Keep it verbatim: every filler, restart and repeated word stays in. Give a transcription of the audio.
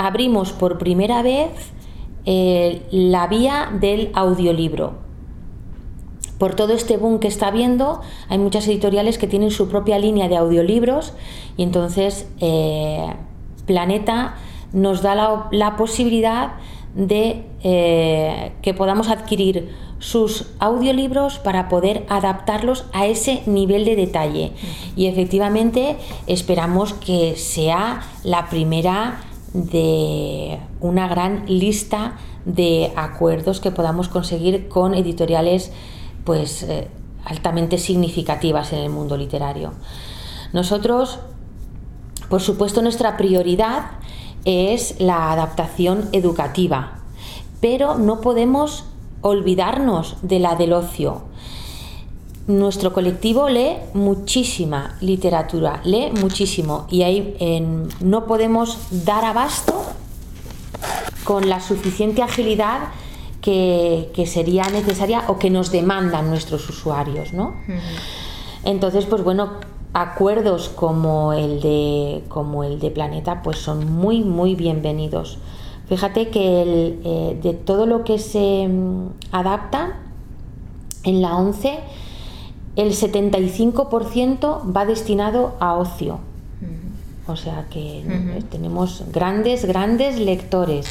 abrimos por primera vez eh, la vía del audiolibro. Por todo este boom que está habiendo, hay muchas editoriales que tienen su propia línea de audiolibros y entonces eh, Planeta nos da la, la posibilidad de eh, que podamos adquirir sus audiolibros para poder adaptarlos a ese nivel de detalle. Y efectivamente esperamos que sea la primera de una gran lista de acuerdos que podamos conseguir con editoriales pues eh, altamente significativas en el mundo literario. Nosotros, por supuesto, nuestra prioridad es la adaptación educativa, pero no podemos olvidarnos de la del ocio. Nuestro colectivo lee muchísima literatura, lee muchísimo y ahí en, no podemos dar abasto con la suficiente agilidad que, que sería necesaria o que nos demandan nuestros usuarios, ¿no? Uh-huh. Entonces, pues bueno, acuerdos como el de como el de Planeta pues son muy muy bienvenidos. Fíjate que el, eh, de todo lo que se um, adapta en la ONCE, el setenta y cinco por ciento va destinado a ocio. Uh-huh. O sea que uh-huh. tenemos grandes grandes lectores.